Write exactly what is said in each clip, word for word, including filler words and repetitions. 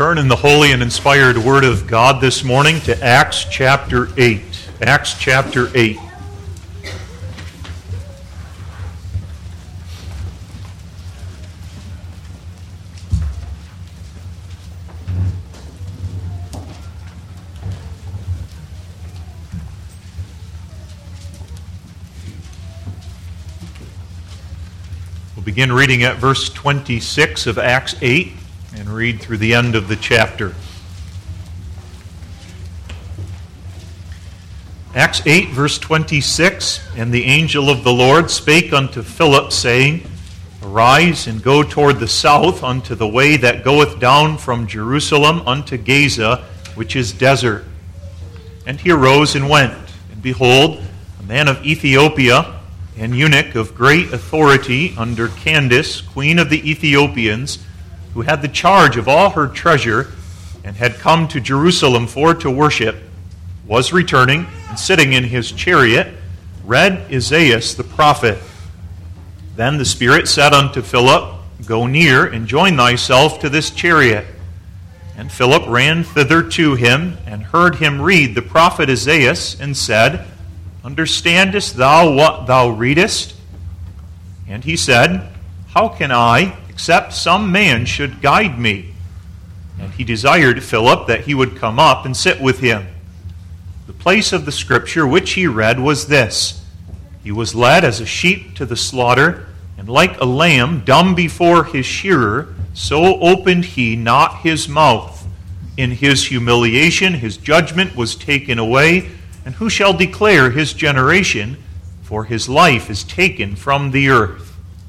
Turn in the holy and inspired Word of God this morning to Acts chapter eight. Acts chapter eight. We'll begin reading at verse twenty-six of Acts eight. And read through the end of the chapter. Acts eight, verse twenty-six, And the angel of the Lord spake unto Philip, saying, Arise, and go toward the south unto the way that goeth down from Jerusalem unto Gaza, which is desert. And he arose and went. And behold, a man of Ethiopia, an eunuch of great authority under Candace, queen of the Ethiopians, who had the charge of all her treasure, and had come to Jerusalem for to worship, was returning, and sitting in his chariot, read Isaiah the prophet. Then the Spirit said unto Philip, Go near, and join thyself to this chariot. And Philip ran thither to him, and heard him read the prophet Isaiah, and said, Understandest thou what thou readest? And he said, How can I, except some man should guide me? And he desired Philip that he would come up and sit with him. The place of the scripture which he read was this: He was led as a sheep to the slaughter, and like a lamb dumb before his shearer, so opened he not his mouth. In his humiliation his judgment was taken away, and who shall declare his generation? For his life is taken from the earth.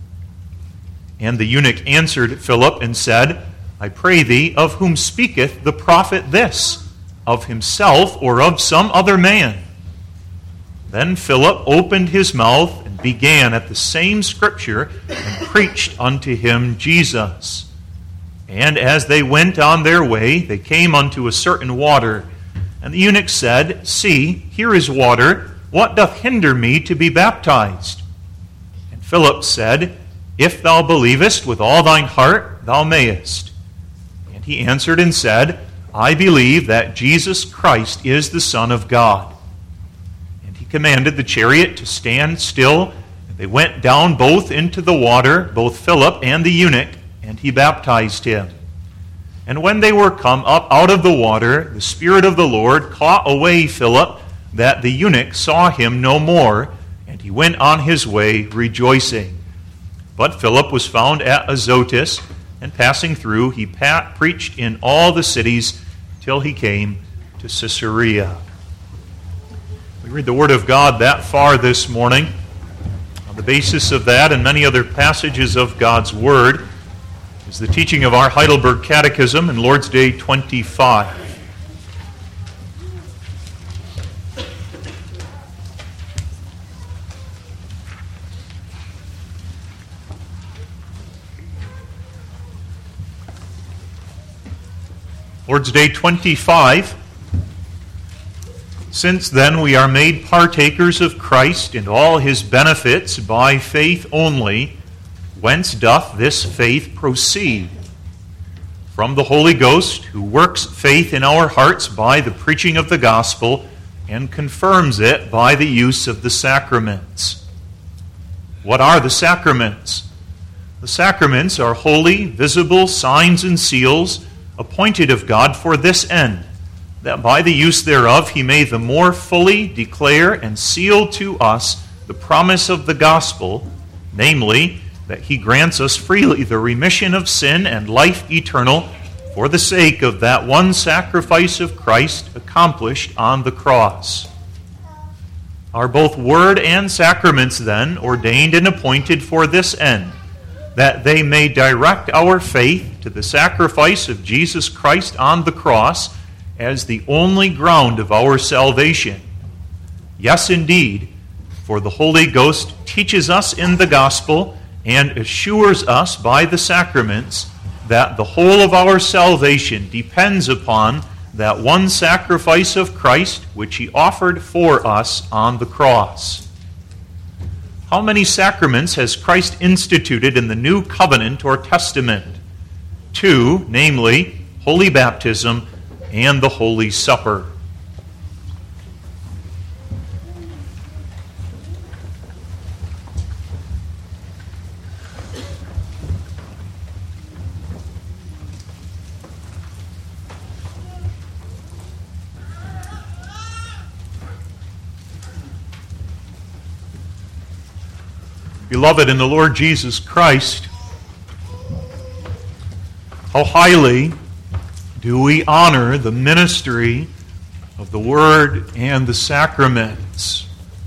And the eunuch answered Philip and said, I pray thee, of whom speaketh the prophet this? Of himself or of some other man? Then Philip opened his mouth and began at the same scripture and preached unto him Jesus. And as they went on their way, they came unto a certain water. And the eunuch said, See, here is water. What doth hinder me to be baptized? And Philip said, If thou believest with all thine heart, thou mayest. And he answered and said, I believe that Jesus Christ is the Son of God. And he commanded the chariot to stand still. And they went down both into the water, both Philip and the eunuch, and he baptized him. And when they were come up out of the water, the Spirit of the Lord caught away Philip, that the eunuch saw him no more, and he went on his way rejoicing. But Philip was found at Azotus, and passing through, he pa- preached in all the cities till he came to Caesarea. We read the Word of God that far this morning. On the basis of that and many other passages of God's Word is the teaching of our Heidelberg Catechism in Lord's Day twenty-five. Lord's Day twenty-five. Since then we are made partakers of Christ and all his benefits by faith only, whence doth this faith proceed? From the Holy Ghost, who works faith in our hearts by the preaching of the gospel and confirms it by the use of the sacraments. What are the sacraments? The sacraments are holy, visible signs and seals appointed of God for this end, that by the use thereof he may the more fully declare and seal to us the promise of the gospel, namely, that he grants us freely the remission of sin and life eternal for the sake of that one sacrifice of Christ accomplished on the cross. Are both word and sacraments, then, ordained and appointed for this end, that they may direct our faith to the sacrifice of Jesus Christ on the cross as the only ground of our salvation? Yes, indeed, for the Holy Ghost teaches us in the gospel and assures us by the sacraments that the whole of our salvation depends upon that one sacrifice of Christ which he offered for us on the cross. How many sacraments has Christ instituted in the new covenant or testament? Two, namely, holy baptism, and the Holy Supper. Beloved in the Lord Jesus Christ, how highly do we honor the ministry of the Word and the sacraments.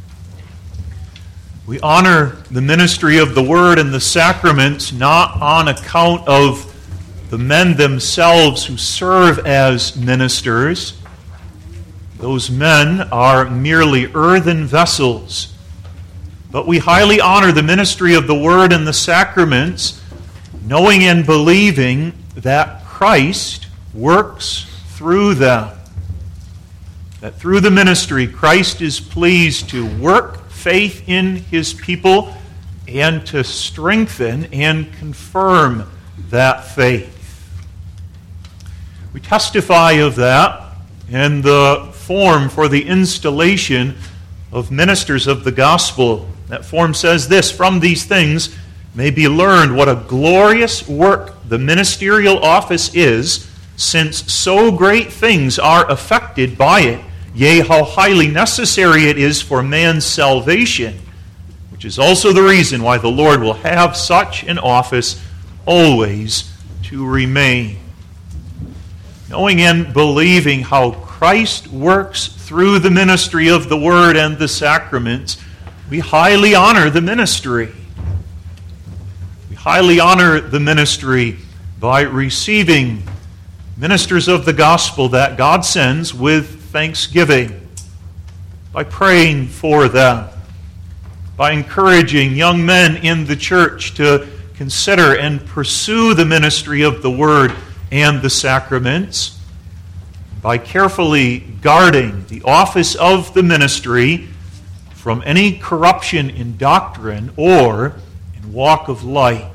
We honor the ministry of the Word and the sacraments not on account of the men themselves who serve as ministers. Those men are merely earthen vessels. But we highly honor the ministry of the Word and the sacraments, knowing and believing that Christ works through them. That through the ministry, Christ is pleased to work faith in His people and to strengthen and confirm that faith. We testify of that in the form for the installation of ministers of the gospel. That form says this: from these things may be learned what a glorious work the ministerial office is, since so great things are effected by it, yea, how highly necessary it is for man's salvation, which is also the reason why the Lord will have such an office always to remain. Knowing and believing how Christ works through the ministry of the Word and the sacraments, we highly honor the ministry. We highly honor the ministry by receiving ministers of the gospel that God sends with thanksgiving, by praying for them, by encouraging young men in the church to consider and pursue the ministry of the Word and the sacraments, by carefully guarding the office of the ministry from any corruption in doctrine or in walk of life.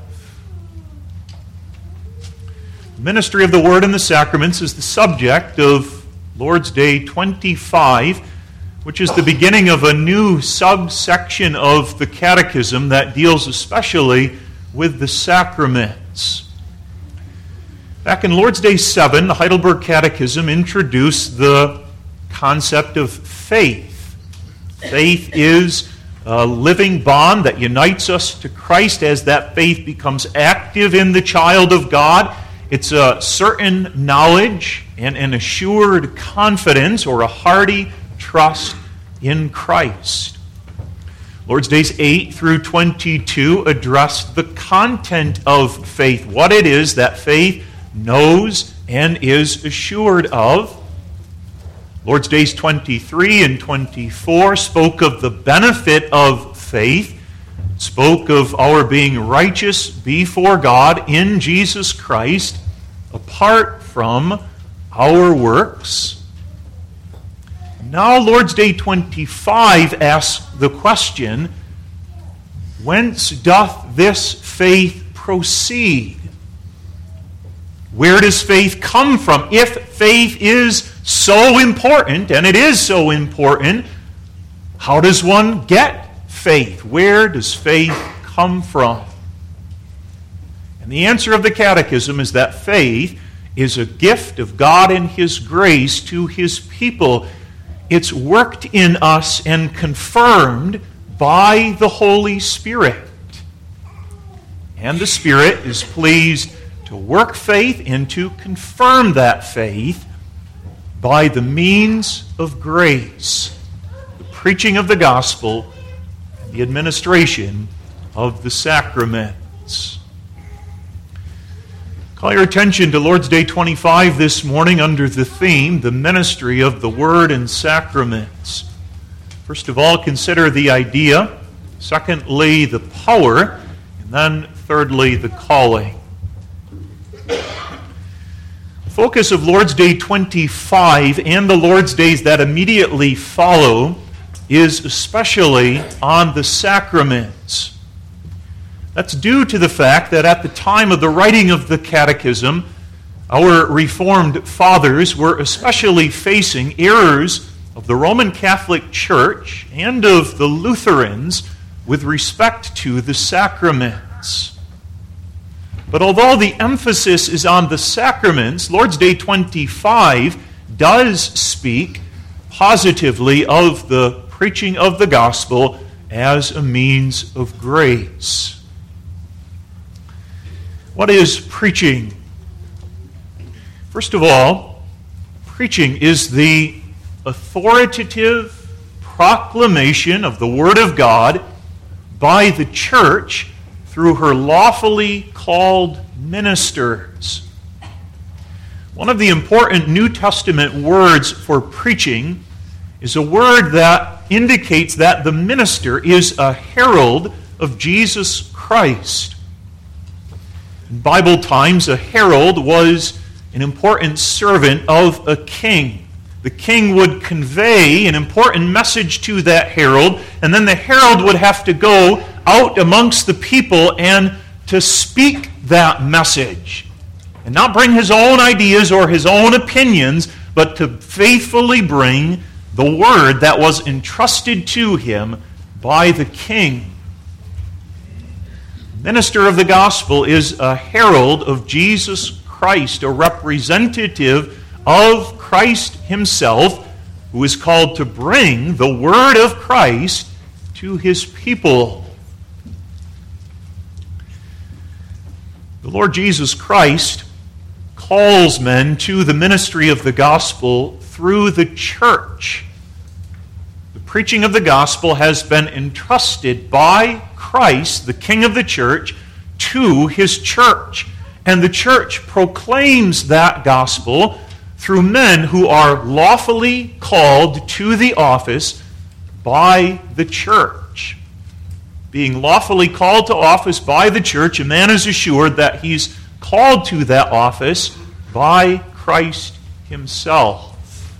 The ministry of the Word and the sacraments is the subject of Lord's Day twenty-five, which is the beginning of a new subsection of the Catechism that deals especially with the sacraments. Back in Lord's Day seven, the Heidelberg Catechism introduced the concept of faith. Faith is a living bond that unites us to Christ. As that faith becomes active in the child of God, it's a certain knowledge and an assured confidence or a hearty trust in Christ. Lord's Days eight through twenty-two addressed the content of faith, what it is that faith knows and is assured of. Lord's Days twenty-three and twenty-four spoke of the benefit of faith, spoke of our being righteous before God in Jesus Christ apart from our works. Now Lord's Day twenty-five asks the question, whence doth this faith proceed? Where does faith come from? If faith is so important, and it is so important, how does one get faith? Where does faith come from? And the answer of the Catechism is that faith is a gift of God and His grace to His people. It's worked in us and confirmed by the Holy Spirit. And the Spirit is pleased to work faith and to confirm that faith by the means of grace, the preaching of the gospel, and the administration of the sacraments. Call your attention to Lord's Day twenty-five this morning under the theme, the ministry of the Word and sacraments. First of all, consider the idea. Secondly, the power. And then thirdly, the calling. The focus of Lord's Day twenty-five and the Lord's Days that immediately follow is especially on the sacraments. That's due to the fact that at the time of the writing of the Catechism, Our Reformed fathers were especially facing errors of the Roman Catholic Church and of the Lutherans with respect to the sacraments. But although the emphasis is on the sacraments, Lord's Day twenty-five does speak positively of the preaching of the gospel as a means of grace. What is preaching? First of all, preaching is the authoritative proclamation of the Word of God by the church through her lawfully called ministers. One of the important New Testament words for preaching is a word that indicates that the minister is a herald of Jesus Christ. In Bible times, a herald was an important servant of a king. The king would convey an important message to that herald, and then the herald would have to go out amongst the people and to speak that message. And not bring his own ideas or his own opinions, but to faithfully bring the word that was entrusted to him by the king. The minister of the gospel is a herald of Jesus Christ, a representative of Christ himself, who is called to bring the word of Christ to his people. The Lord Jesus Christ calls men to the ministry of the gospel through the church. The preaching of the gospel has been entrusted by Christ, the King of the church, to his church. And the church proclaims that gospel through men who are lawfully called to the office by the church. Being lawfully called to office by the church, a man is assured that he's called to that office by Christ himself.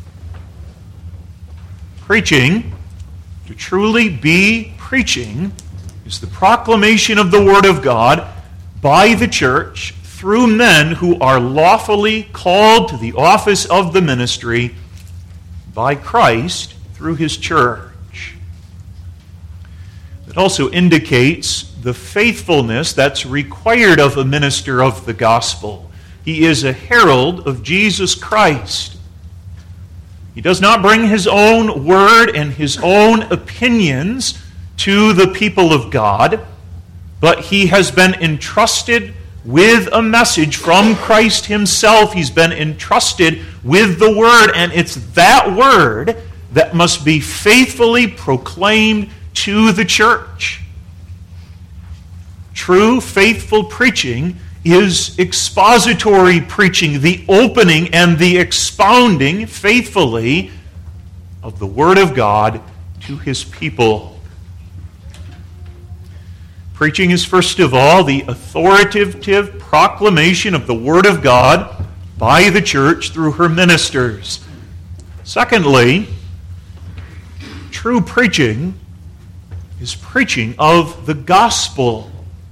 Preaching, to truly be preaching, is the proclamation of the Word of God by the church through men who are lawfully called to the office of the ministry by Christ through his church. It also indicates the faithfulness that's required of a minister of the gospel. He is a herald of Jesus Christ. He does not bring his own word and his own opinions to the people of God, but he has been entrusted with a message from Christ himself. He's been entrusted with the word, and it's that word that must be faithfully proclaimed to the church. True, faithful preaching is expository preaching, the opening and the expounding faithfully of the Word of God to his people. Preaching is, first of all, the authoritative proclamation of the Word of God by the church through her ministers. Secondly, true preaching is preaching of the gospel.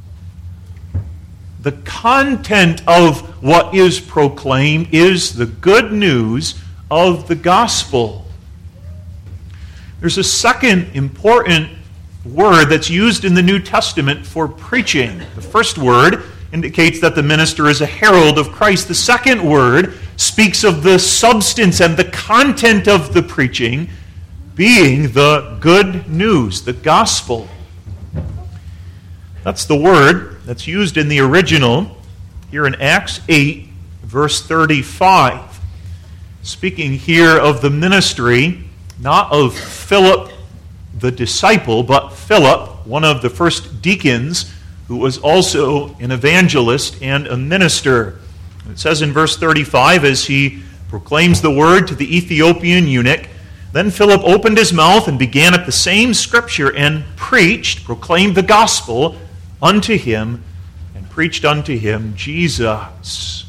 The content of what is proclaimed is the good news of the gospel. There's a second important word that's used in the New Testament for preaching. The first word indicates that the minister is a herald of Christ. The second word speaks of the substance and the content of the preaching being the good news, the gospel. That's the word that's used in the original here in Acts eight, verse thirty-five. Speaking here of the ministry, not of Philip the disciple, but Philip, one of the first deacons, who was also an evangelist and a minister. It says in verse thirty-five, as he proclaims the word to the Ethiopian eunuch, then Philip opened his mouth and began at the same scripture and preached, proclaimed the gospel unto him, and preached unto him Jesus.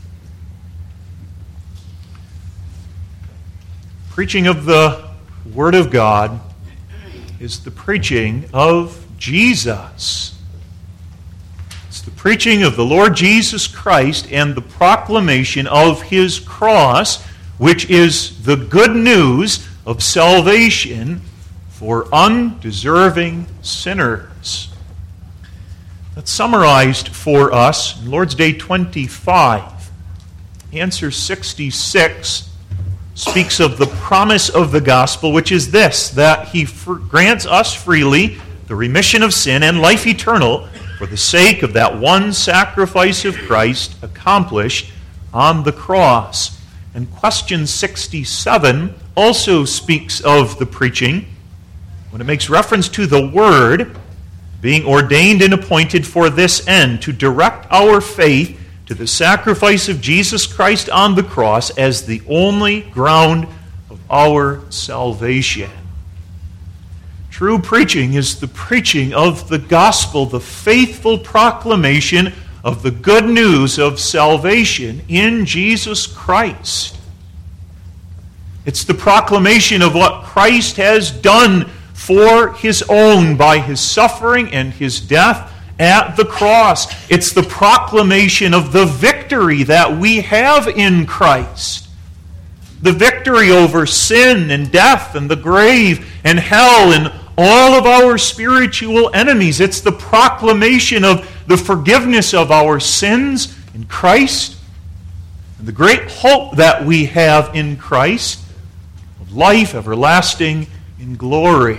Preaching of the Word of God is the preaching of Jesus. It's the preaching of the Lord Jesus Christ and the proclamation of his cross, which is the good news of salvation for undeserving sinners. That's summarized for us in Lord's Day twenty-five. Answer sixty-six speaks of the promise of the gospel, which is this, that he fr- grants us freely the remission of sin and life eternal for the sake of that one sacrifice of Christ accomplished on the cross. And question sixty-seven also speaks of the preaching when it makes reference to the Word being ordained and appointed for this end, to direct our faith to the sacrifice of Jesus Christ on the cross as the only ground of our salvation. True preaching is the preaching of the gospel, the faithful proclamation of the good news of salvation in Jesus Christ. It's the proclamation of what Christ has done for his own by his suffering and his death at the cross. It's the proclamation of the victory that we have in Christ. The victory over sin and death and the grave and hell and all of our spiritual enemies. It's the proclamation of the forgiveness of our sins in Christ and the great hope that we have in Christ of life everlasting in glory.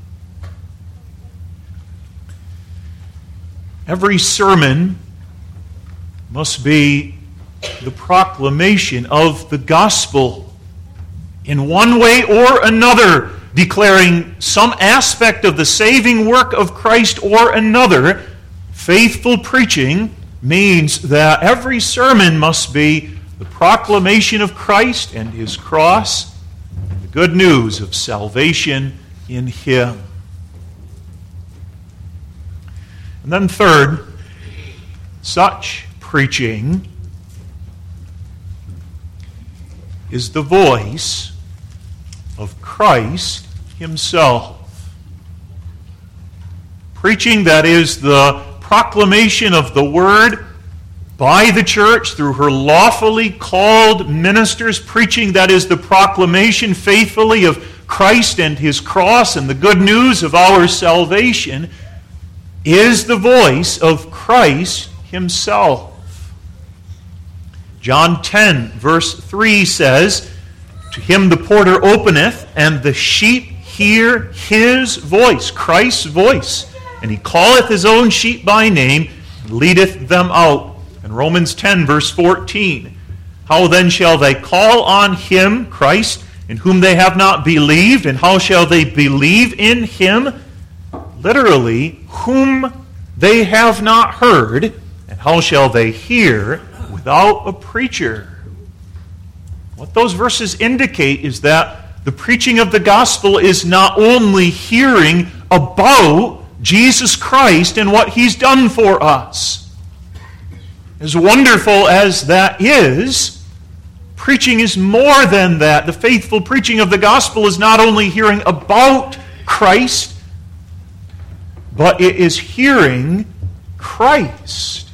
Every sermon must be the proclamation of the gospel in one way or another, declaring some aspect of the saving work of Christ or another. Faithful preaching means that every sermon must be the proclamation of Christ and his cross, and the good news of salvation in him. And then third, such preaching is the voice of Christ himself. Preaching that is the proclamation of the word by the church through her lawfully called ministers. Preaching that is the proclamation faithfully of Christ and his cross and the good news of our salvation is the voice of Christ himself. John ten, verse three says, "To him the porter openeth, and the sheep hear his voice," Christ's voice, "and he calleth his own sheep by name, and leadeth them out." And Romans ten, verse fourteen, "How then shall they call on him," Christ, "in whom they have not believed? And how shall they believe in him?" Literally, whom they have not heard, and how shall they hear without a preacher? What those verses indicate is that the preaching of the gospel is not only hearing about Jesus Christ and what he's done for us. As wonderful as that is, preaching is more than that. The faithful preaching of the gospel is not only hearing about Christ, but it is hearing Christ.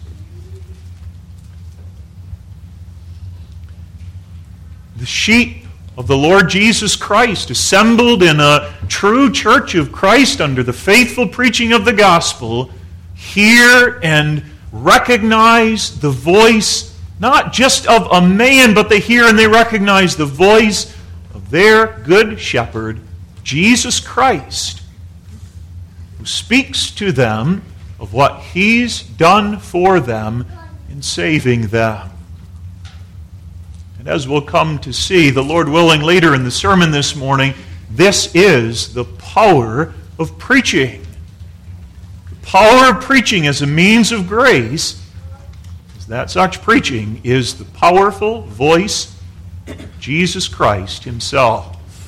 The sheep of the Lord Jesus Christ, assembled in a true church of Christ under the faithful preaching of the gospel, hear and recognize the voice, not just of a man, but they hear and they recognize the voice of their good shepherd, Jesus Christ, who speaks to them of what he's done for them in saving them. And as we'll come to see, the Lord willing, later in the sermon this morning, this is the power of preaching. The power of preaching as a means of grace is that such preaching is the powerful voice of Jesus Christ himself.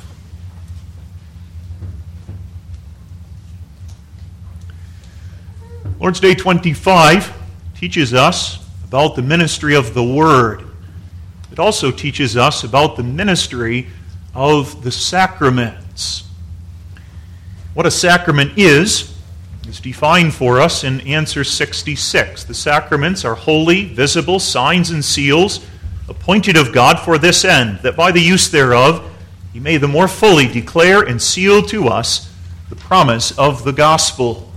Lord's Day twenty-five teaches us about the ministry of the Word. It also teaches us about the ministry of the sacraments. What a sacrament is, is defined for us in answer sixty-six. The sacraments are holy, visible signs and seals, appointed of God for this end, that by the use thereof he may the more fully declare and seal to us the promise of the gospel.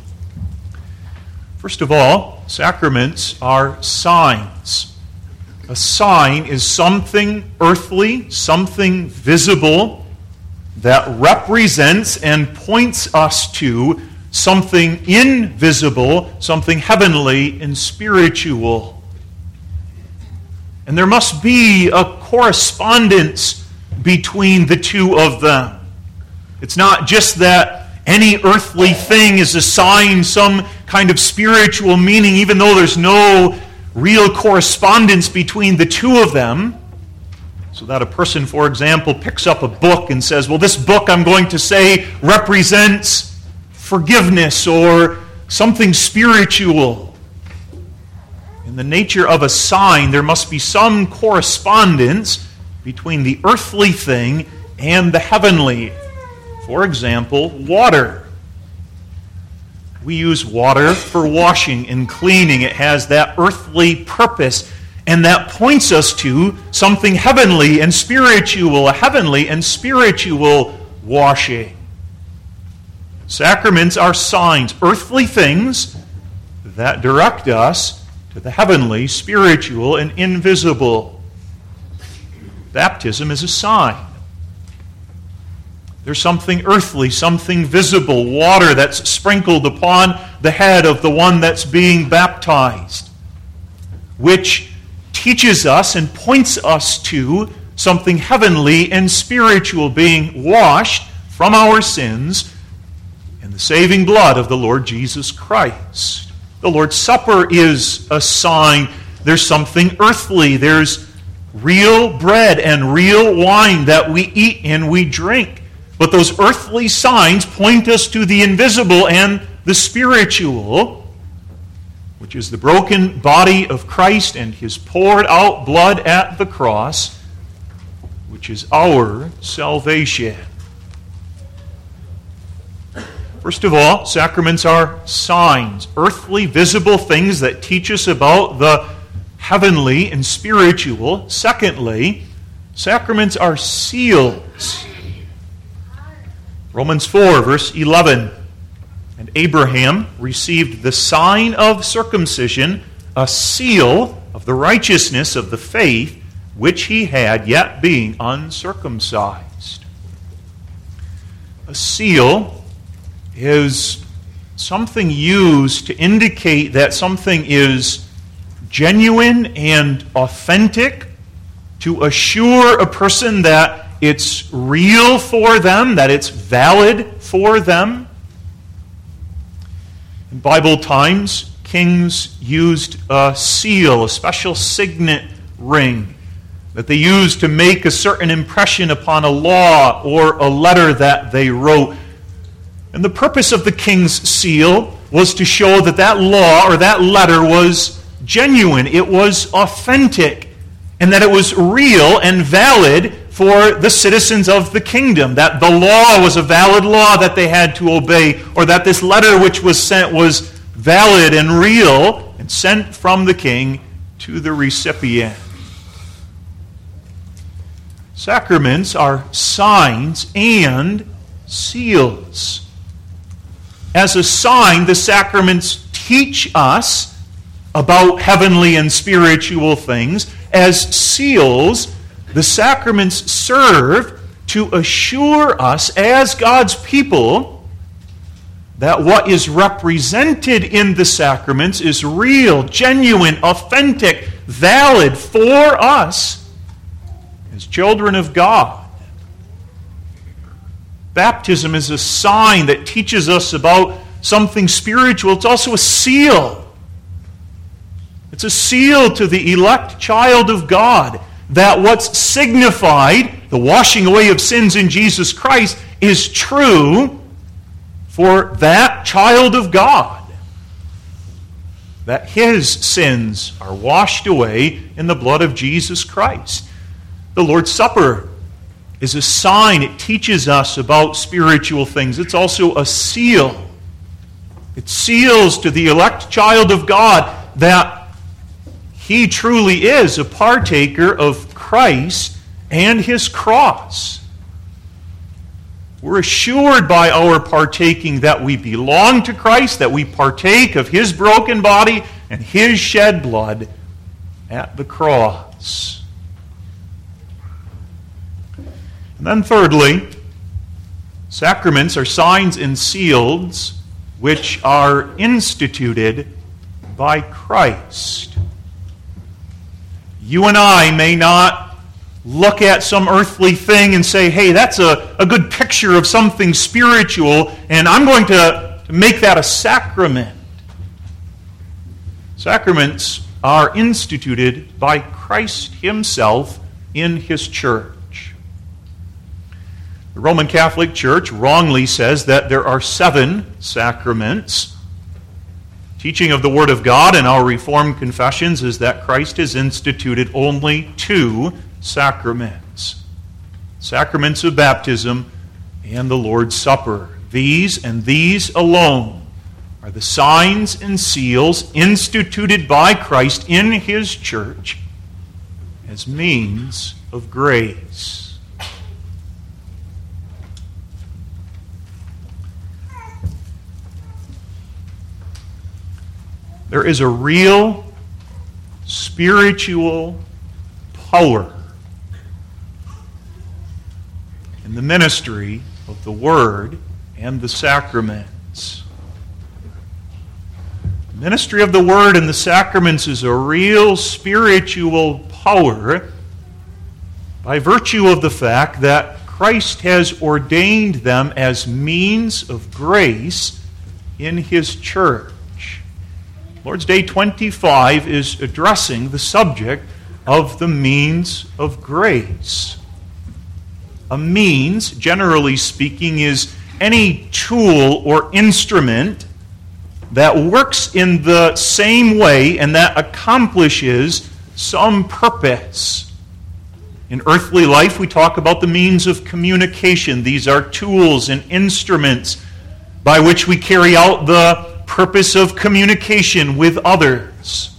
First of all, sacraments are signs. A sign is something earthly, something visible that represents and points us to something invisible, something heavenly and spiritual. And there must be a correspondence between the two of them. It's not just that any earthly thing is assigned some kind of spiritual meaning, even though there's no real correspondence between the two of them. So that a person, for example, picks up a book and says, well, this book, I'm going to say, represents forgiveness or something spiritual. In the nature of a sign, there must be some correspondence between the earthly thing and the heavenly. For example, water. We use water for washing and cleaning. It has that earthly purpose, and that points us to something heavenly and spiritual, a heavenly and spiritual washing. Sacraments are signs, earthly things that direct us to the heavenly, spiritual, and invisible. Baptism is a sign. There's something earthly, something visible, water that's sprinkled upon the head of the one that's being baptized, which teaches us and points us to something heavenly and spiritual, being washed from our sins in the saving blood of the Lord Jesus Christ. The Lord's Supper is a sign. There's something earthly. There's real bread and real wine that we eat and we drink. But those earthly signs point us to the invisible and the spiritual, which is the broken body of Christ and his poured out blood at the cross, which is our salvation. First of all, sacraments are signs, earthly, visible things that teach us about the heavenly and spiritual. Secondly, sacraments are seals. Romans four, verse eleven. And Abraham received the sign of circumcision, a seal of the righteousness of the faith which he had, yet being uncircumcised. A seal is something used to indicate that something is genuine and authentic, to assure a person that it's real for them, that it's valid for them. In Bible times, kings used a seal, a special signet ring that they used to make a certain impression upon a law or a letter that they wrote. And the purpose of the king's seal was to show that that law or that letter was genuine, it was authentic, and that it was real and valid for the citizens of the kingdom, that the law was a valid law that they had to obey, or that this letter which was sent was valid and real and sent from the king to the recipient. Sacraments are signs and seals. As a sign, the sacraments teach us about heavenly and spiritual things. As seals, the sacraments serve to assure us as God's people that what is represented in the sacraments is real, genuine, authentic, valid for us as children of God. Baptism is a sign that teaches us about something spiritual. It's also a seal. It's a seal to the elect child of God that what's signified, the washing away of sins in Jesus Christ, is true for that child of God. That his sins are washed away in the blood of Jesus Christ. The Lord's Supper is a sign. It teaches us about spiritual things. It's also a seal. It seals to the elect child of God that he truly is a partaker of Christ and his cross. We're assured by our partaking that we belong to Christ, that we partake of his broken body and his shed blood at the cross. And then thirdly, sacraments are signs and seals which are instituted by Christ. You and I may not look at some earthly thing and say, hey, that's a, a good picture of something spiritual, and I'm going to make that a sacrament. Sacraments are instituted by Christ himself in his church. The Roman Catholic Church wrongly says that there are seven sacraments. Teaching of the Word of God in our Reformed confessions is that Christ has instituted only two sacraments. Sacraments of baptism and the Lord's Supper. These and these alone are the signs and seals instituted by Christ in his church as means of grace. There is a real spiritual power in the ministry of the Word and the sacraments. The ministry of the Word and the sacraments is a real spiritual power by virtue of the fact that Christ has ordained them as means of grace in his church. Lord's Day twenty-five is addressing the subject of the means of grace. A means, generally speaking, is any tool or instrument that works in the same way and that accomplishes some purpose. In earthly life, we talk about the means of communication. These are tools and instruments by which we carry out the purpose of communication with others.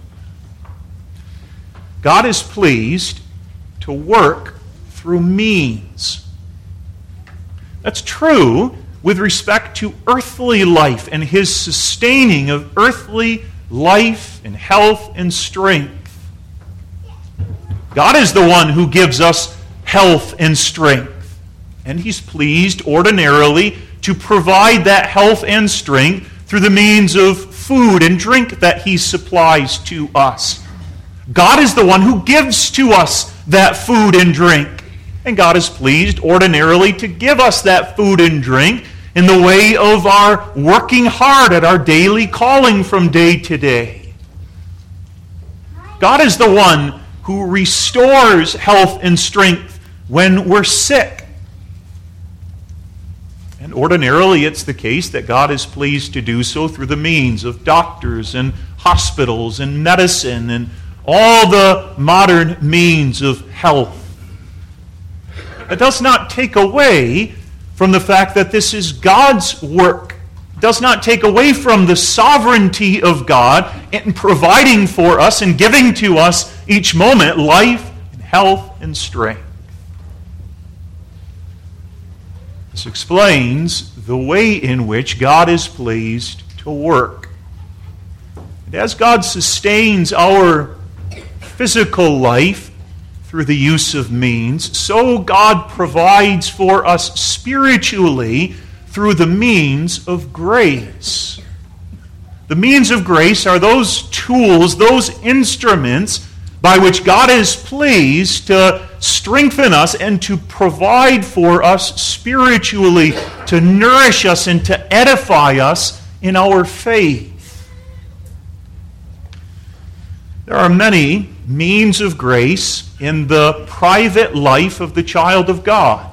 God is pleased to work through means. That's true with respect to earthly life and his sustaining of earthly life and health and strength. God is the one who gives us health and strength, and he's pleased ordinarily to provide that health and strength through the means of food and drink that he supplies to us. God is the one who gives to us that food and drink. And God is pleased ordinarily to give us that food and drink in the way of our working hard at our daily calling from day to day. God is the one who restores health and strength when we're sick. And ordinarily it's the case that God is pleased to do so through the means of doctors and hospitals and medicine and all the modern means of health. It does not take away from the fact that this is God's work. It does not take away from the sovereignty of God in providing for us and giving to us each moment life and health and strength. This explains the way in which God is pleased to work. And as God sustains our physical life through the use of means, so God provides for us spiritually through the means of grace. The means of grace are those tools, those instruments by which God is pleased to strengthen us and to provide for us spiritually, to nourish us and to edify us in our faith. There are many means of grace in the private life of the child of God.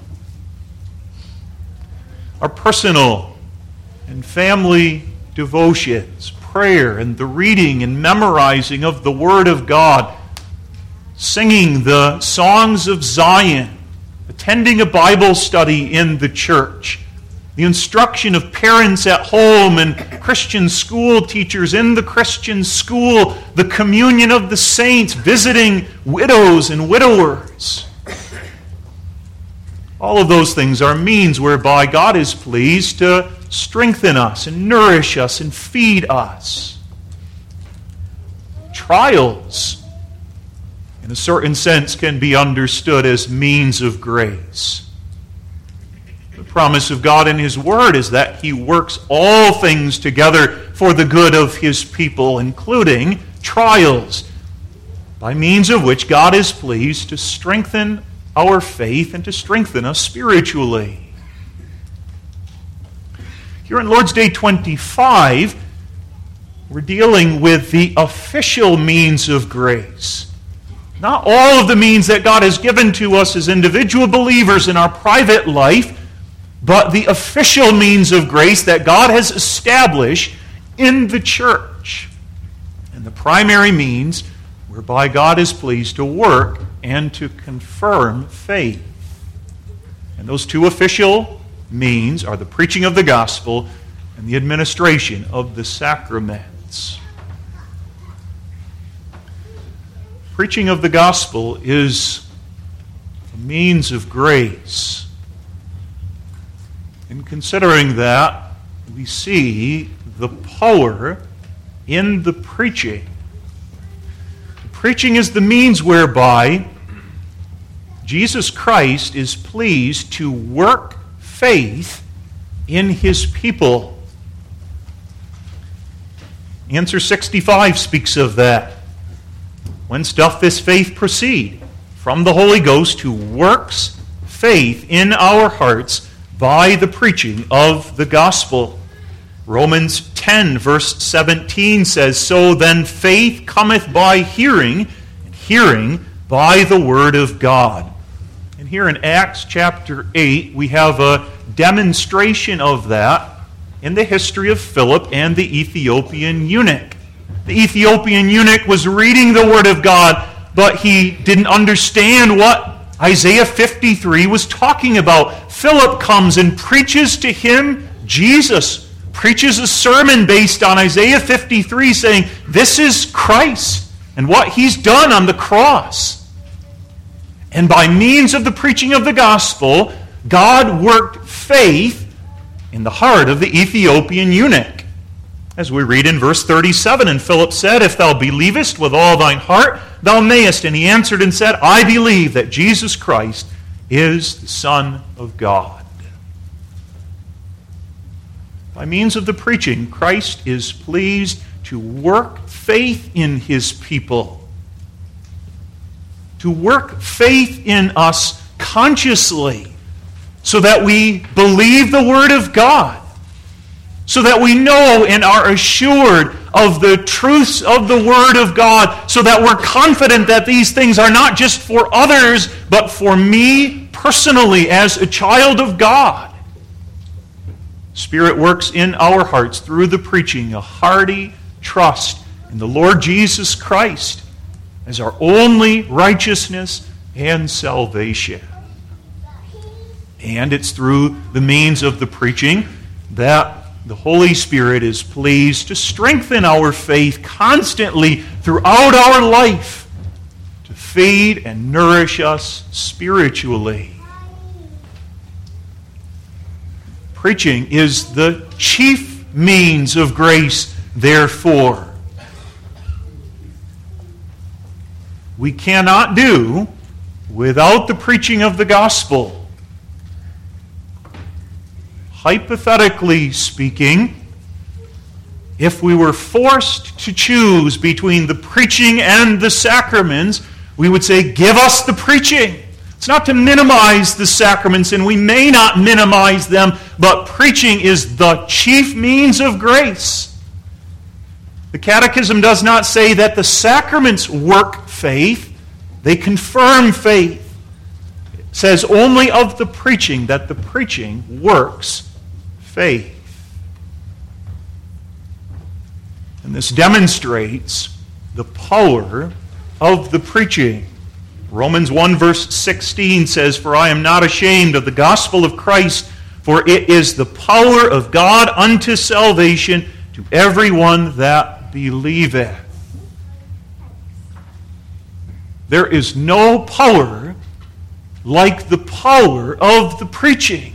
Our personal and family devotions, prayer, and the reading and memorizing of the Word of God, singing the songs of Zion, attending a Bible study in the church, the instruction of parents at home and Christian school teachers in the Christian school, the communion of the saints, visiting widows and widowers. All of those things are means whereby God is pleased to strengthen us and nourish us and feed us. Trials, in a certain sense, can be understood as means of grace. The promise of God in His Word is that He works all things together for the good of His people, including trials, by means of which God is pleased to strengthen our faith and to strengthen us spiritually. Here in Lord's Day twenty-five, we're dealing with the official means of grace. Not all of the means that God has given to us as individual believers in our private life, but the official means of grace that God has established in the church. And the primary means whereby God is pleased to work and to confirm faith. And those two official means are the preaching of the gospel and the administration of the sacraments. Preaching of the gospel is a means of grace. In considering that, we see the power in the preaching. The preaching is the means whereby Jesus Christ is pleased to work faith in His people. Answer sixty-five speaks of that. Whence doth this faith proceed? From the Holy Ghost, who works faith in our hearts by the preaching of the gospel. Romans ten, verse seventeen says, So then faith cometh by hearing, and hearing by the word of God. And here in Acts chapter eight, we have a demonstration of that in the history of Philip and the Ethiopian eunuch. The Ethiopian eunuch was reading the Word of God, but he didn't understand what Isaiah fifty-three was talking about. Philip comes and preaches to him Jesus, preaches a sermon based on Isaiah fifty-three, saying, this is Christ and what He's done on the cross. And by means of the preaching of the gospel, God worked faith in the heart of the Ethiopian eunuch. As we read in verse thirty-seven, and Philip said, If thou believest with all thine heart, thou mayest. And he answered and said, I believe that Jesus Christ is the Son of God. By means of the preaching, Christ is pleased to work faith in His people. To work faith in us consciously, so that we believe the Word of God, so that we know and are assured of the truths of the Word of God, so that we're confident that these things are not just for others, but for me personally as a child of God. Spirit works in our hearts through the preaching a hearty trust in the Lord Jesus Christ as our only righteousness and salvation. And it's through the means of the preaching that the Holy Spirit is pleased to strengthen our faith constantly throughout our life, to feed and nourish us spiritually. Preaching is the chief means of grace, therefore. We cannot do without the preaching of the gospel. Hypothetically speaking, if we were forced to choose between the preaching and the sacraments, we would say, give us the preaching. It's not to minimize the sacraments, and we may not minimize them, but preaching is the chief means of grace. The Catechism does not say that the sacraments work faith, they confirm faith. It says only of the preaching that the preaching works faith. And this demonstrates the power of the preaching. Romans one verse sixteen says, For I am not ashamed of the gospel of Christ, For it is the power of God unto salvation to everyone that believeth. There is no power like the power of the preaching.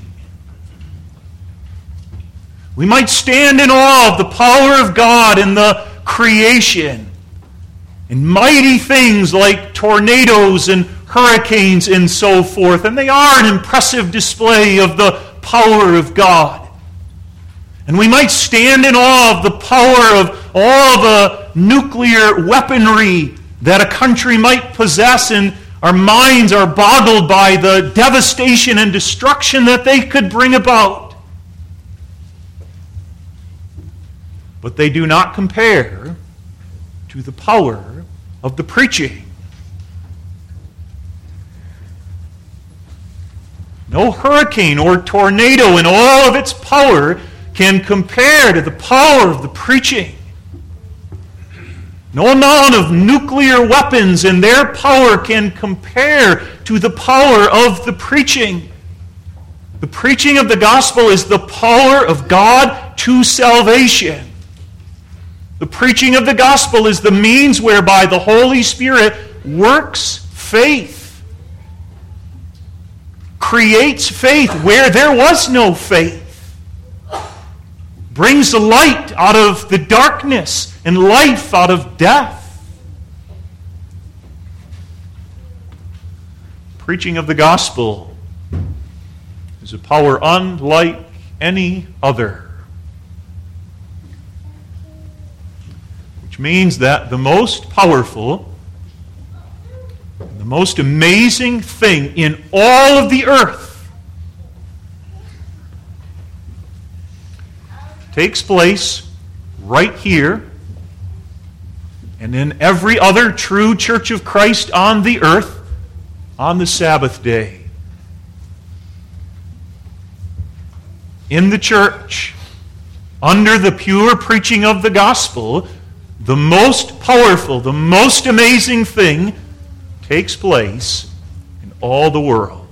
We might stand in awe of the power of God in the creation, and mighty things like tornadoes and hurricanes and so forth, and they are an impressive display of the power of God. And we might stand in awe of the power of all the nuclear weaponry that a country might possess, and our minds are boggled by the devastation and destruction that they could bring about. But they do not compare to the power of the preaching. No hurricane or tornado in all of its power can compare to the power of the preaching. No amount of nuclear weapons and their power can compare to the power of the preaching. The preaching of the gospel is the power of God to salvation. The preaching of the gospel is the means whereby the Holy Spirit works faith, creates faith where there was no faith, brings light out of the darkness and life out of death. Preaching of the gospel is a power unlike any other, which means that the most powerful, the most amazing thing in all of the earth takes place right here and in every other true church of Christ on the earth on the Sabbath day. In the church, under the pure preaching of the gospel, the most powerful, the most amazing thing takes place in all the world.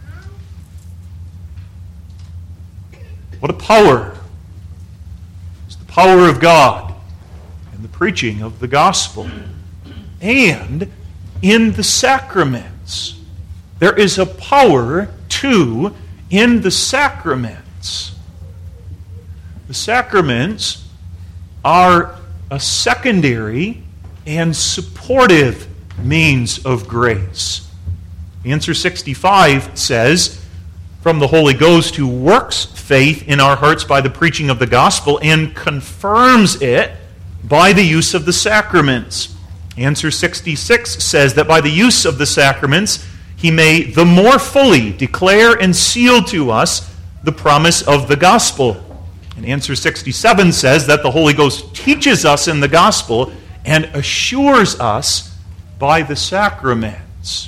What a power! Power of God and the preaching of the gospel. And in the sacraments. There is a power, too, in the sacraments. The sacraments are a secondary and supportive means of grace. Answer sixty-five says, from the Holy Ghost who works faith in our hearts by the preaching of the gospel and confirms it by the use of the sacraments. Answer sixty-six says that by the use of the sacraments he may the more fully declare and seal to us the promise of the gospel. And answer sixty-seven says that the Holy Ghost teaches us in the gospel and assures us by the sacraments.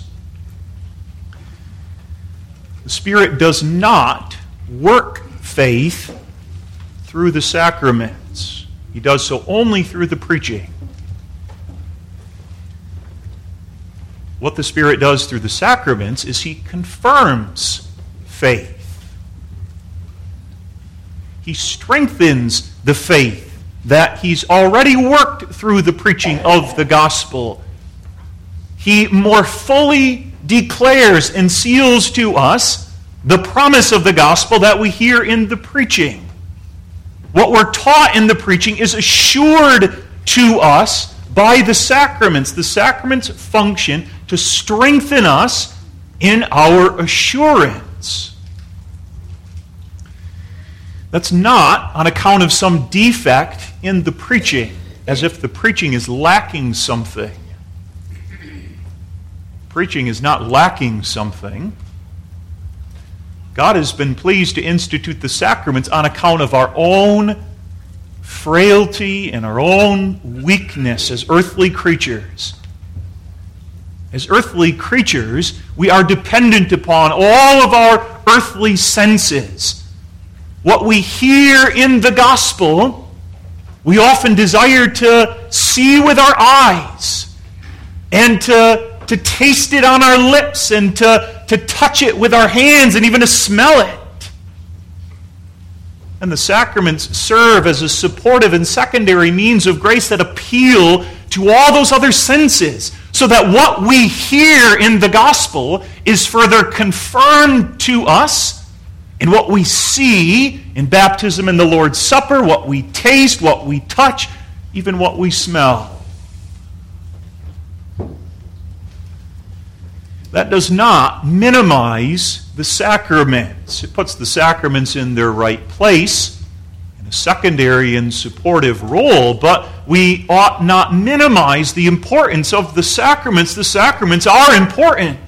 The Spirit does not work faith through the sacraments. He does so only through the preaching. What the Spirit does through the sacraments is He confirms faith. He strengthens the faith that He's already worked through the preaching of the gospel. He more fully declares and seals to us the promise of the gospel that we hear in the preaching. What we're taught in the preaching is assured to us by the sacraments. The sacraments function to strengthen us in our assurance. That's not on account of some defect in the preaching, as if the preaching is lacking something. Preaching is not lacking something. God has been pleased to institute the sacraments on account of our own frailty and our own weakness as earthly creatures. As earthly creatures, we are dependent upon all of our earthly senses. What we hear in the gospel, we often desire to see with our eyes and to to taste it on our lips and to, to touch it with our hands and even to smell it. and the sacraments serve as a supportive and secondary means of grace that appeal to all those other senses, so that what we hear in the gospel is further confirmed to us in what we see in baptism and the Lord's Supper, what we taste, what we touch, even what we smell. That does not minimize the sacraments. It puts the sacraments in their right place, in a secondary and supportive role, but we ought not minimize the importance of the sacraments. The sacraments are important.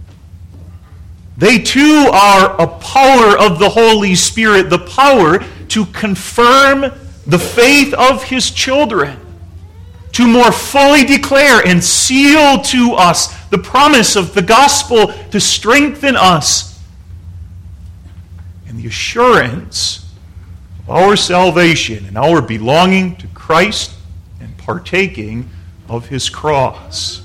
They too are a power of the Holy Spirit, the power to confirm the faith of His children, to more fully declare and seal to us the promise of the gospel, to strengthen us in the assurance of our salvation and our belonging to Christ and partaking of His cross.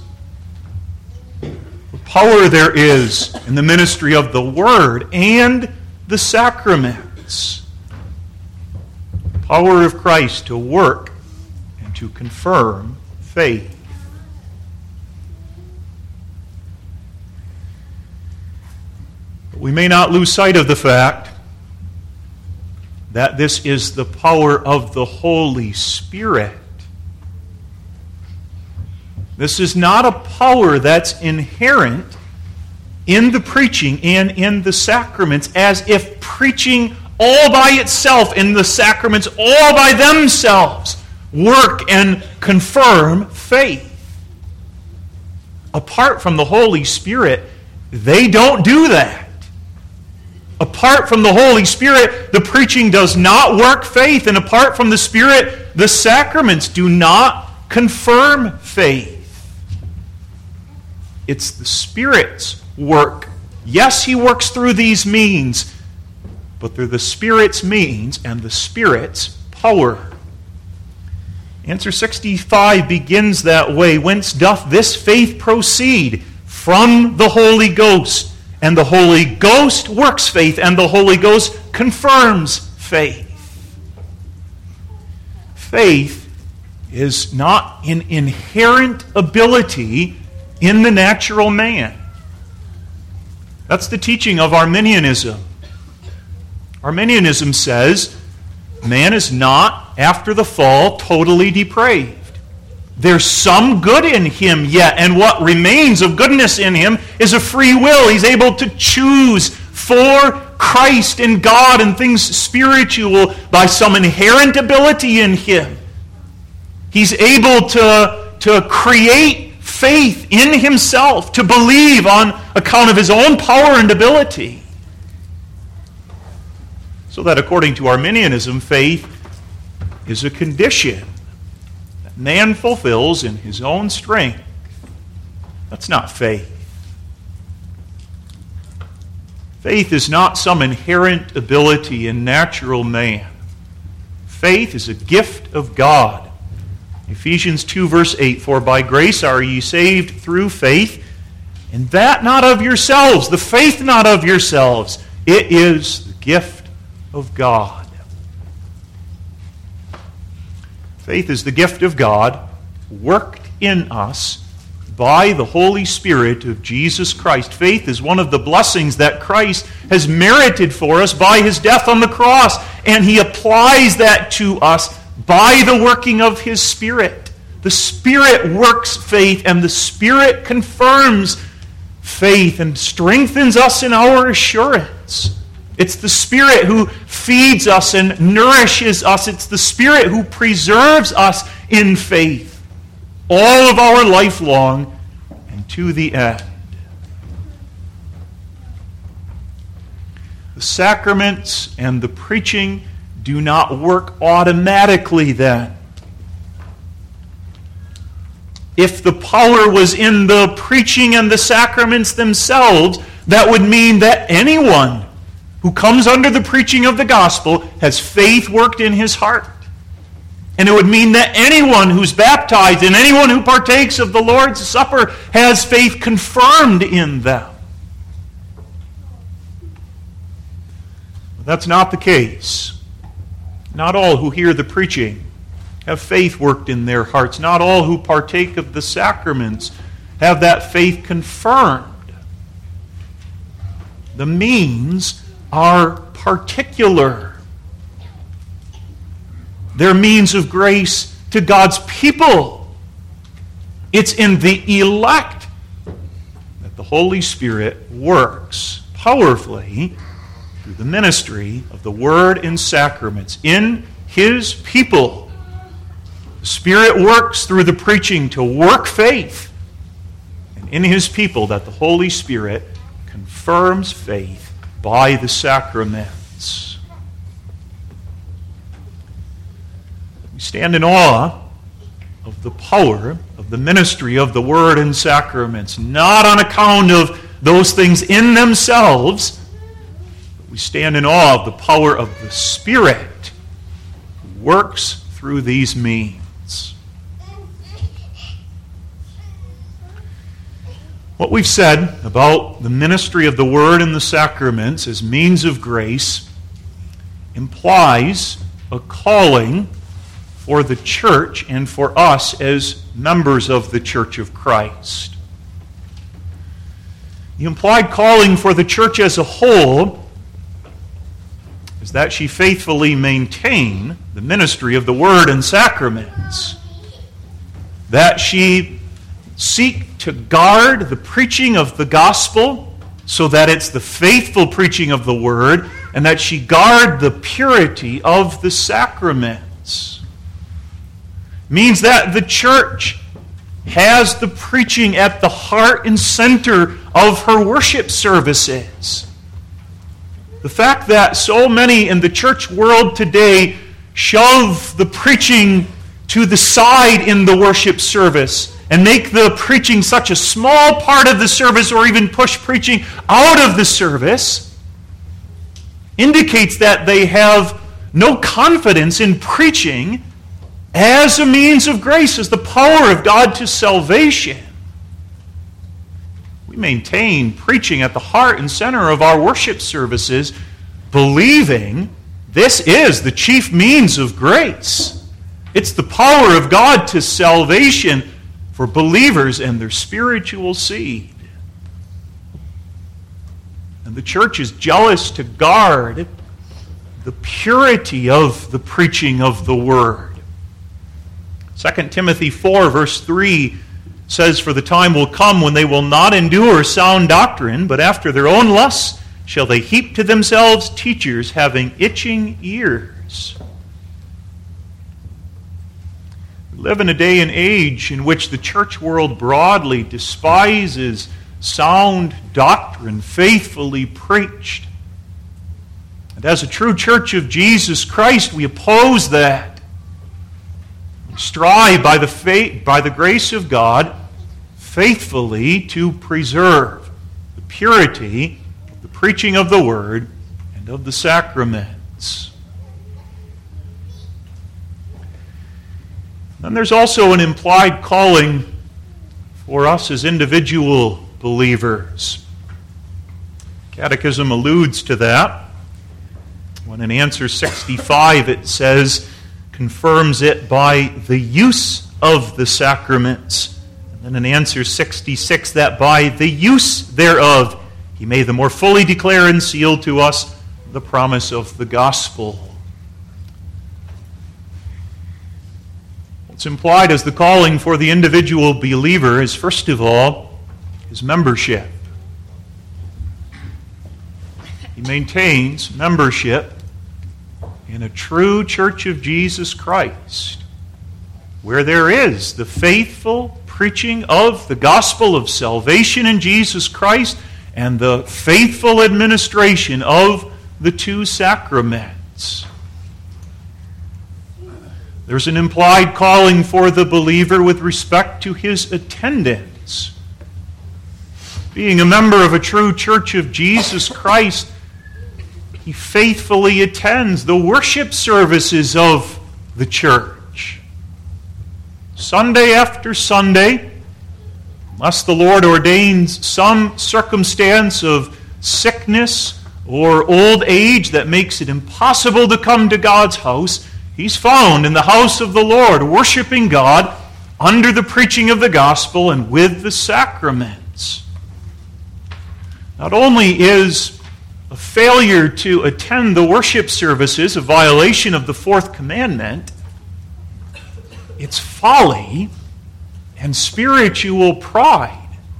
What power there is in the ministry of the Word and the sacraments. The power of Christ to work and to confirm faith. But we may not lose sight of the fact that this is the power of the Holy Spirit. This is not a power that's inherent in the preaching and in the sacraments, as if preaching all by itself and the sacraments all by themselves work and confirm faith. Apart from the Holy Spirit, they don't do that. Apart from the Holy Spirit, the preaching does not work faith, and apart from the Spirit, the sacraments do not confirm faith. It's the Spirit's work. Yes, He works through these means, but they're the Spirit's means and the Spirit's power. Answer sixty-five begins that way. Whence doth this faith proceed? From the Holy Ghost. And the Holy Ghost works faith, and the Holy Ghost confirms faith. Faith is not an inherent ability in the natural man. That's the teaching of Arminianism. Arminianism says man is not, after the fall, totally depraved. There's some good in him yet, and what remains of goodness in him is a free will. He's able to choose for Christ and God and things spiritual by some inherent ability in him. He's able to, to create faith in himself, to believe on account of his own power and ability. So that according to Arminianism, faith is a condition that man fulfills in his own strength. That's not faith. Faith is not some inherent ability in natural man. Faith is a gift of God. Ephesians two verse eight, for by grace are ye saved through faith, and that not of yourselves, the faith not of yourselves. It is the gift of God. Faith is the gift of God worked in us by the Holy Spirit of Jesus Christ. Faith is one of the blessings that Christ has merited for us by His death on the cross, and He applies that to us by the working of His Spirit. The Spirit works faith, and the Spirit confirms faith and strengthens us in our assurance. It's the Spirit who feeds us and nourishes us. It's the Spirit who preserves us in faith all of our life long and to the end. The sacraments and the preaching do not work automatically then. If the power was in the preaching and the sacraments themselves, that would mean that anyone who comes under the preaching of the gospel has faith worked in his heart. And it would mean that anyone who's baptized and anyone who partakes of the Lord's Supper has faith confirmed in them. But that's not the case. Not all who hear the preaching have faith worked in their hearts. Not all who partake of the sacraments have that faith confirmed. The means are particular. They're means of grace to God's people. It's in the elect that the Holy Spirit works powerfully through the ministry of the Word and sacraments in His people. The Spirit works through the preaching to work faith, and in His people that the Holy Spirit confirms faith by the sacraments. We stand in awe of the power of the ministry of the Word and sacraments, not on account of those things in themselves, but we stand in awe of the power of the Spirit who works through these means. What we've said about the ministry of the Word and the sacraments as means of grace implies a calling for the church and for us as members of the Church of Christ. The implied calling for the church as a whole is that she faithfully maintain the ministry of the Word and sacraments, that she seek to guard the preaching of the gospel so that it's the faithful preaching of the Word, and that she guard the purity of the sacraments. Means that the church has the preaching at the heart and center of her worship services. The fact that so many in the church world today shove the preaching to the side in the worship service and make the preaching such a small part of the service, or even push preaching out of the service, indicates that they have no confidence in preaching as a means of grace, as the power of God to salvation. We maintain preaching at the heart and center of our worship services, believing this is the chief means of grace. It's the power of God to salvation for believers and their spiritual seed. And the church is jealous to guard the purity of the preaching of the Word. Second Timothy four, verse three says, "For the time will come when they will not endure sound doctrine, but after their own lusts shall they heap to themselves teachers having itching ears." We live in a day and age in which the church world broadly despises sound doctrine faithfully preached. And as a true church of Jesus Christ, we oppose that. We strive by the faith, by the grace of God faithfully to preserve the purity of the preaching of the Word and of the sacraments. Then there's also an implied calling for us as individual believers. Catechism alludes to that when in answer sixty-five it says, confirms it by the use of the sacraments. And then in answer sixty-six, that by the use thereof he may the more fully declare and seal to us the promise of the gospel. What's implied as the calling for the individual believer is, first of all, his membership. He maintains membership in a true church of Jesus Christ, where there is the faithful preaching of the gospel of salvation in Jesus Christ and the faithful administration of the two sacraments. There's an implied calling for the believer with respect to his attendance. Being a member of a true church of Jesus Christ, he faithfully attends the worship services of the church. Sunday after Sunday, unless the Lord ordains some circumstance of sickness or old age that makes it impossible to come to God's house, he's found in the house of the Lord, worshiping God under the preaching of the gospel and with the sacraments. Not only is a failure to attend the worship services a violation of the fourth commandment, it's folly and spiritual pride.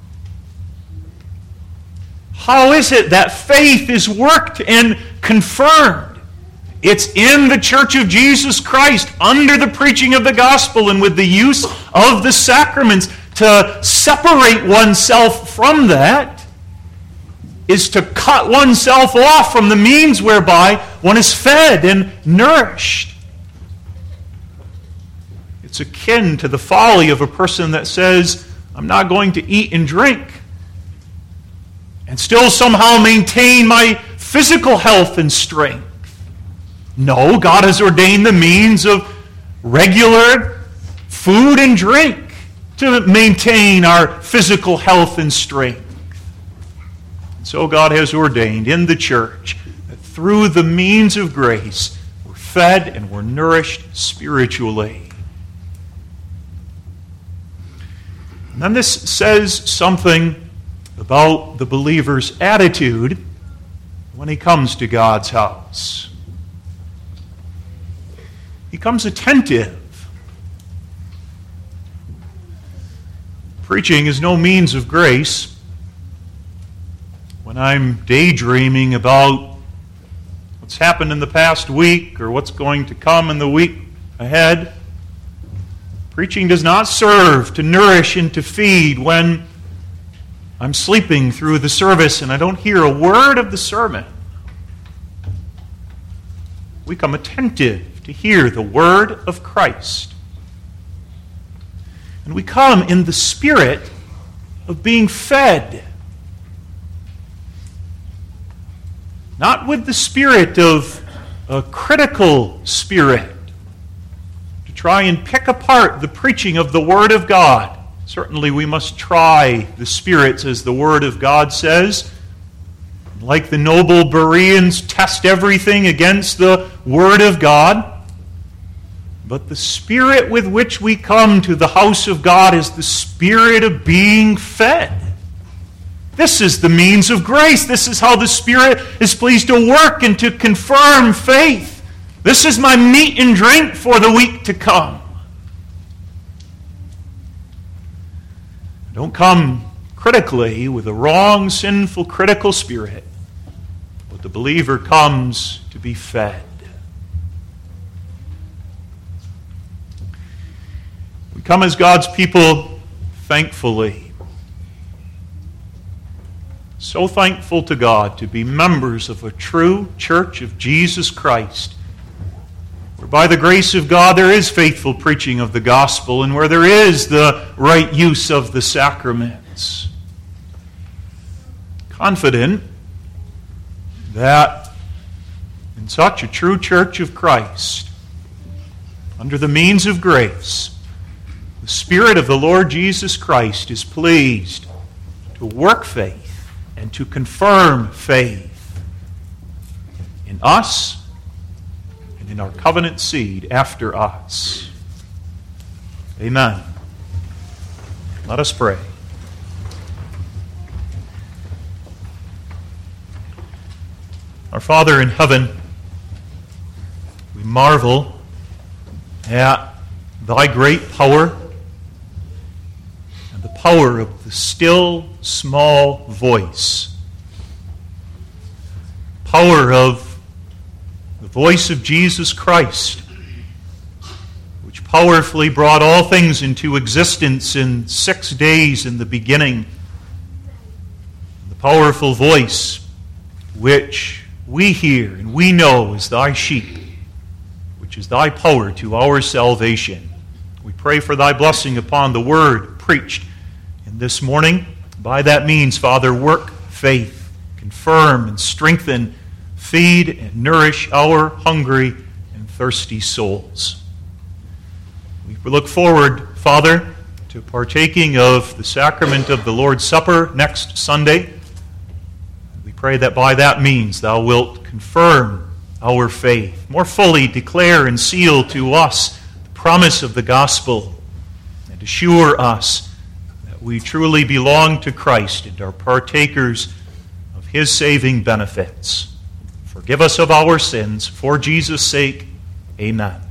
How is it that faith is worked and confirmed? It's in the Church of Jesus Christ, under the preaching of the gospel and with the use of the sacraments. To separate oneself from that is to cut oneself off from the means whereby one is fed and nourished. It's akin to the folly of a person that says, I'm not going to eat and drink, and still somehow maintain my physical health and strength. No, God has ordained the means of regular food and drink to maintain our physical health and strength. And so God has ordained in the church that through the means of grace, we're fed and we're nourished spiritually. And then this says something about the believer's attitude when he comes to God's house. He comes attentive. Preaching is no means of grace. When I'm daydreaming about what's happened in the past week or what's going to come in the week ahead, preaching does not serve to nourish and to feed when I'm sleeping through the service and I don't hear a word of the sermon. We come attentive to hear the word of Christ. And we come in the spirit of being fed. Not with the spirit of a critical spirit, to try and pick apart the preaching of the Word of God. Certainly we must try the spirits, as the Word of God says. Like the noble Bereans, test everything against the Word of God. But the spirit with which we come to the house of God is the spirit of being fed. This is the means of grace. This is how the Spirit is pleased to work and to confirm faith. This is my meat and drink for the week to come. Don't come critically with a wrong, sinful, critical spirit, but the believer comes to be fed. We come as God's people thankfully. So thankful to God to be members of a true church of Jesus Christ, where by the grace of God there is faithful preaching of the gospel and where there is the right use of the sacraments. Confident that in such a true church of Christ, under the means of grace, the Spirit of the Lord Jesus Christ is pleased to work faith and to confirm faith in us and in our covenant seed after us. Amen. Let us pray. Our Father in heaven, we marvel at thy great power and the power of the still small voice. Power of the voice of Jesus Christ, which powerfully brought all things into existence in six days in the beginning. The powerful voice which we hear and we know is thy sheep, which is thy power to our salvation. We pray for thy blessing upon the word preached in this morning. By that means, Father, work faith, confirm and strengthen, feed and nourish our hungry and thirsty souls. We look forward, Father, to partaking of the sacrament of the Lord's Supper next Sunday. We pray that by that means thou wilt confirm our faith, more fully declare and seal to us the promise of the gospel, and assure us that we truly belong to Christ and are partakers of his saving benefits. Forgive us of our sins, for Jesus' sake. Amen.